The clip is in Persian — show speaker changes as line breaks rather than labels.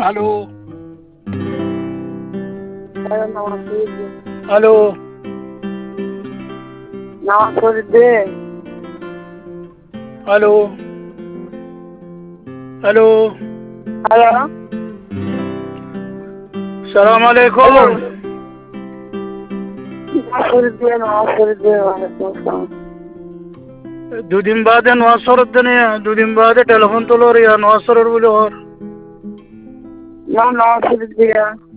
الو
نواسوردين
الو
نواسوردين
الو الو
الو
السلام عليكم.
نواسوردين وعليكم السلام.
দুদিন বাদে নোয়াসরের দিনে দুদিন বাদে টেলিফোন তোলো রিয়া নোয়াসরের বলে ওর
نعم نواسوردين